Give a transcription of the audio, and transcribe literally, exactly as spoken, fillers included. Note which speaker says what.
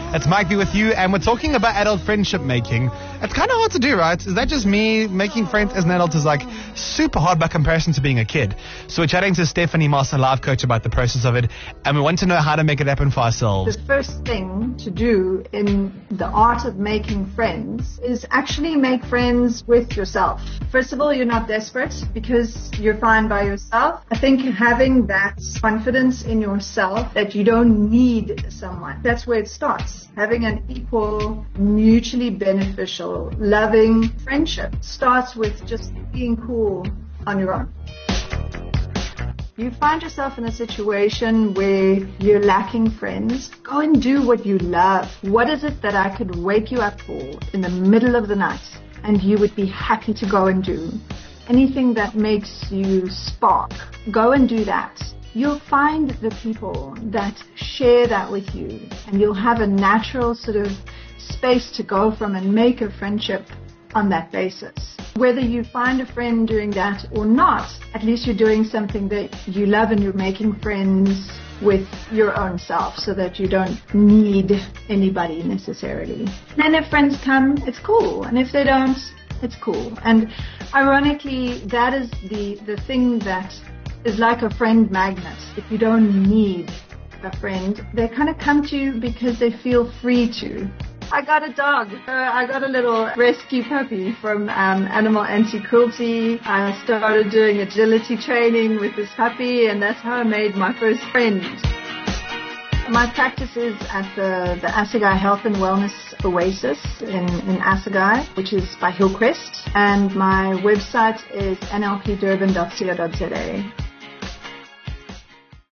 Speaker 1: It's Mike B with you, and we're talking about adult friendship making. It's kind of hard to do, right? Is that just me? Making friends as an adult is like super hard by comparison to being a kid. So we're chatting to Stephanie Moss, a life coach, about the process of it, and we want to know how to make it happen for ourselves.
Speaker 2: The first thing to do in the art of making friends is actually make friends with yourself. First of all, you're not desperate because you're fine by yourself. I think having that confidence in yourself that you don't need someone, that's where it starts. Having an equal, mutually beneficial, loving friendship starts with just being cool on your own. You find yourself in a situation where you're lacking friends, go and do what you love. What is it that I could wake you up for in the middle of the night and you would be happy to go and do? Anything that makes you spark, go and do that. You'll find the people that share that with you, and you'll have a natural sort of space to go from and make a friendship on that basis. Whether you find a friend doing that or not, at least you're doing something that you love and you're making friends with your own self so that you don't need anybody necessarily. And if friends come, it's cool. And if they don't, it's cool. And ironically, that is the, the thing that is like a friend magnet. If you don't need a friend, they kind of come to you because they feel free to. I got a dog. Uh, I got a little rescue puppy from um, Animal Anti-Cruelty. I started doing agility training with this puppy, and that's how I made my first friend. My practice is at the, the Assegai Health and Wellness Oasis in, in Assegai, which is by Hillcrest. And my website is n l p durban dot co dot z a.